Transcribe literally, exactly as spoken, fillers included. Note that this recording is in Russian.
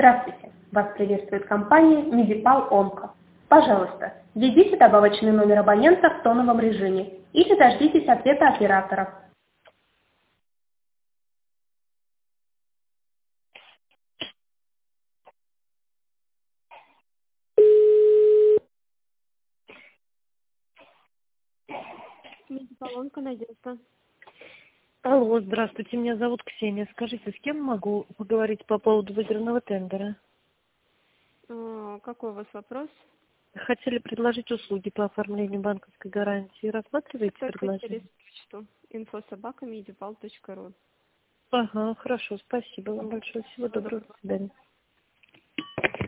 Здравствуйте! Вас приветствует компания Медипал Онко. Пожалуйста, введите добавочный номер абонента в тоновом режиме или дождитесь ответа оператора. Медипал Онко, Надежда. Алло, здравствуйте, меня зовут Ксения. Скажите, с кем могу поговорить по поводу выигранного тендера? А, Какой у вас вопрос? Хотели предложить услуги по оформлению банковской гарантии. Рассматриваете Только через предложение? почту инфо собака медипал точка ру. Ага, хорошо, спасибо вам большое. Всего доброго, до свидания.